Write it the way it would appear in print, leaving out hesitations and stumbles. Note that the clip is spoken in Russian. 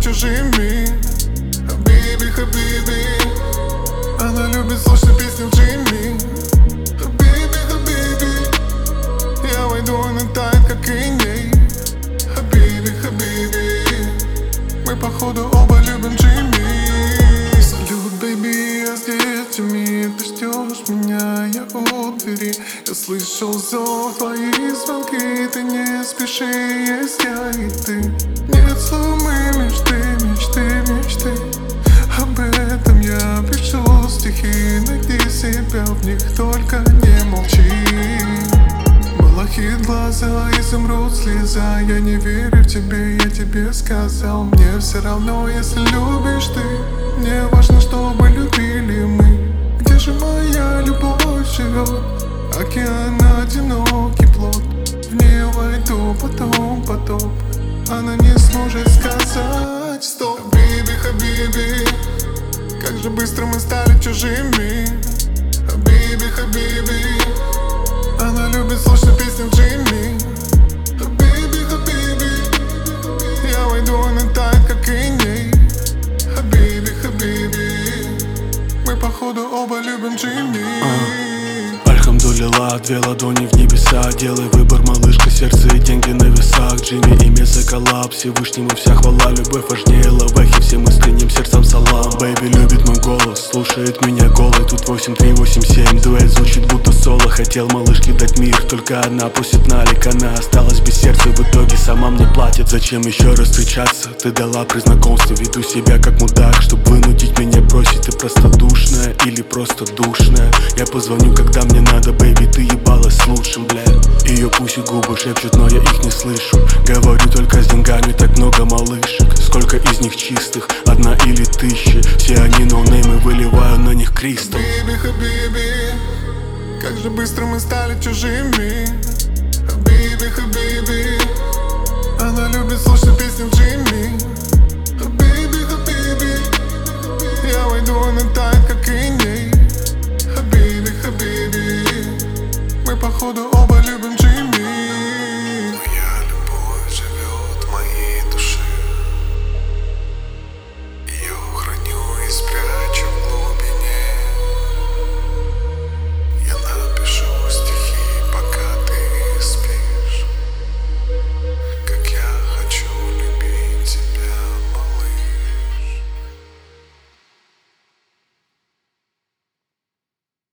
чужими. Хабиби, хабиби. Она любит слушать песни Джимми. Хабиби, хабиби. Я войду, она тает, как иней. Хабиби, хабиби. Мы походу оба любим Джимми. Салют, бэйби, я здесь, Джимми. Ты ждешь меня, я у двери. Я слышал зов, твои звонки. Ты не спеши, есть я и ты. Нет слов, мы мечты. Об этом я пишу стихи. Найди себя в них, только не молчи. Малахит глаза, изумруд слеза. Я не верю в тебе, я тебе сказал. Мне все равно, если любишь ты. Мне важно, чтобы любили мы. Где же моя любовь живет? Океан одинокий плод. В нее войду, потом потоп. Она не сможет сказать стоп. Хабиби, хабиби. Как же быстро мы стали чужими. Хабиби, хабиби. Она любит слушать песни Джимми. Хабиби, хабиби. Я войду, она тает, как иней. Хабиби, хабиби. Мы походу оба любим Джимми. Альхамдулилла, две ладони в небеса. Делай выбор, малышка, сердце и деньги на весах. Джимми, имя за коллаб, Всевышнему вся хвала. Любовь важнее лавахи, всем искренним сердцам салам. Бэйби любит мой голос, слушает меня голой. Тут 8-3-8-7, дуэт звучит будто соло. Хотел малышке дать мир, только она просит налик. Она осталась без сердца, в итоге сама мне платит. Зачем еще раз встречаться? Ты дала при знакомстве. Веду себя как мудак, чтоб вынудить меня бросить. Ты простодушная или просто душная? Я позвоню, когда мне надо, бэйби, ты ебалась с лучшим, блядь. Ее пусть и губы шепчут, но я их не слышу. Говорю только с деньгами, так много малышек. Сколько из них чистых, одна или тысячи. Все они ноунеймы, выливаю на них кристалл. Хабиби, хабиби. Как же быстро мы стали чужими. Хабиби, хабиби. Она любит слушать песни Джимми. Хабиби, хабиби. Я войду, она тает, как иней.